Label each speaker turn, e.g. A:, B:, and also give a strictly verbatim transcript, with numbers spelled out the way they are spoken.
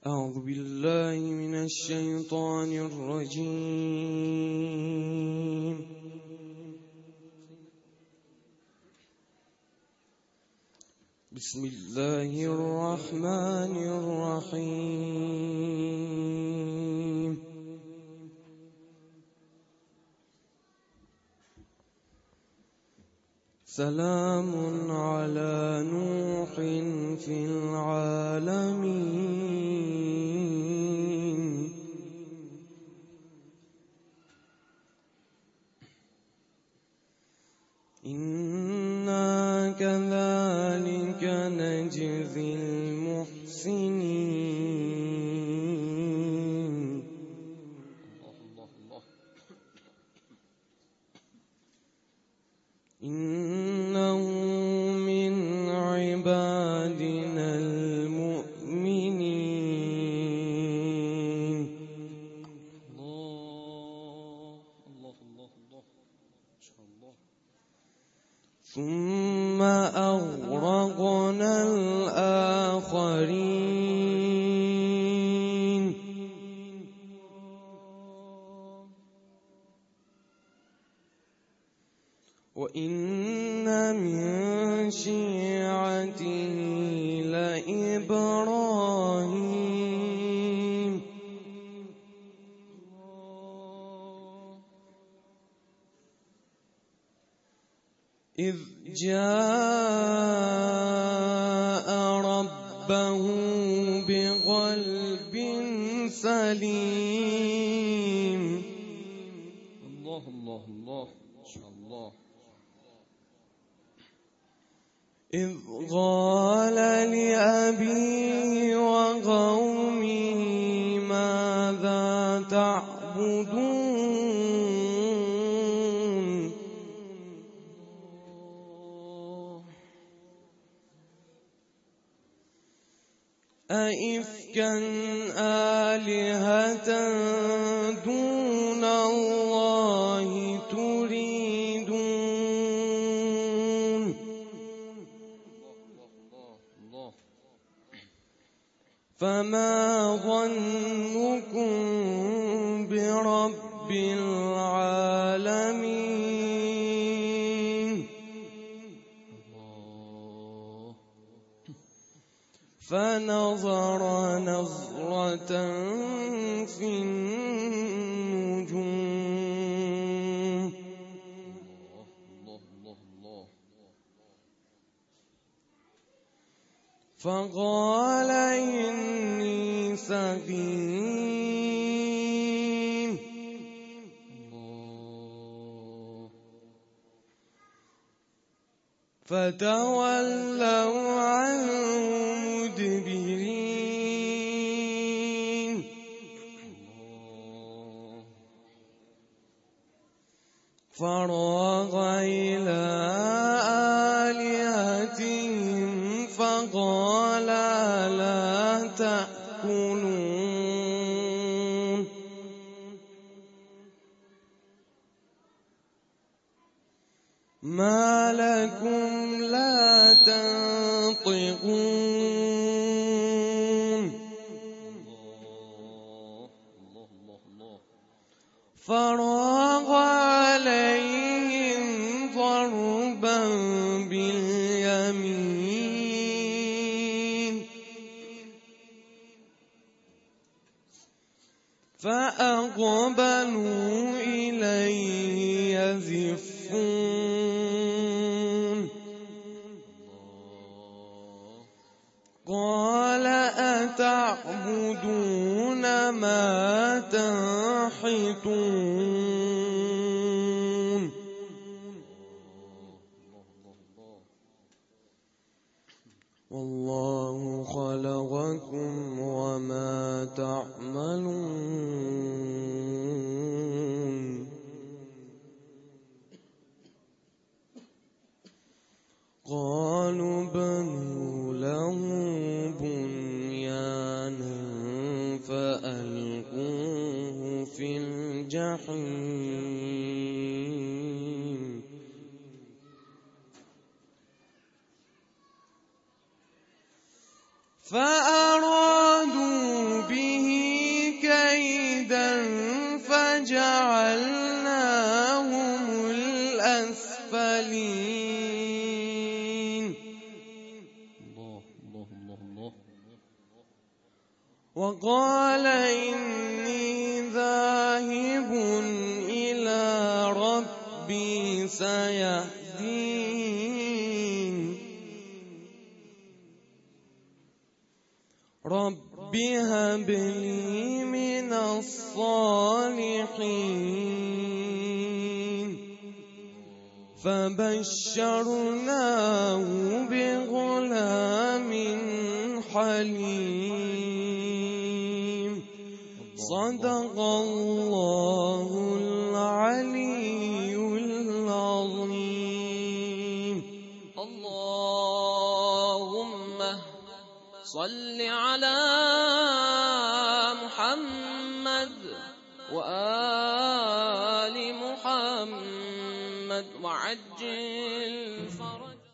A: أعوذ بالله من الشيطان الرجيم. بسم الله الرحمن الرحيم. سلام على نوح في العالمين. إنا كذلك نجزي المحسنين. إنه من عبادنا المؤمنين. الله الله الله الله ما شاء الله. ثم أغرقنا الآخرين. وإن من شيعته لإبراهيم. إذ جاء ربه بقلب سليم. الله الله الله ما شاء الله. إذ قال لأبيه وقومه ماذا تعبدون. أئفكا آلهة دون الله تريدون. فما ظنكم برب العالمين. فنظر نظرة في النجوم. فقال إني سقيم. فتولوا عنه مدبرين. فراغ إلى آلهتهم فقال لا تأكلون. ما لكم لا تنطقون. فراغ عليهم ضربا باليمين. فأقبلوا إليه يزفون. قال أتعبدون ما تنحتون. والله خلقكم وما تعملون. قالوا بنوا له بنيانا فألقوه في الجحيم. فأرادوا
B: وقال إني ذاهب إلى ربي سيهدين رب هب لي من الصالحين فبشرناه بغلام حليم صدق الله العلي العظيم.
A: اللهم صل على محمد وآل محمد وعجل فرج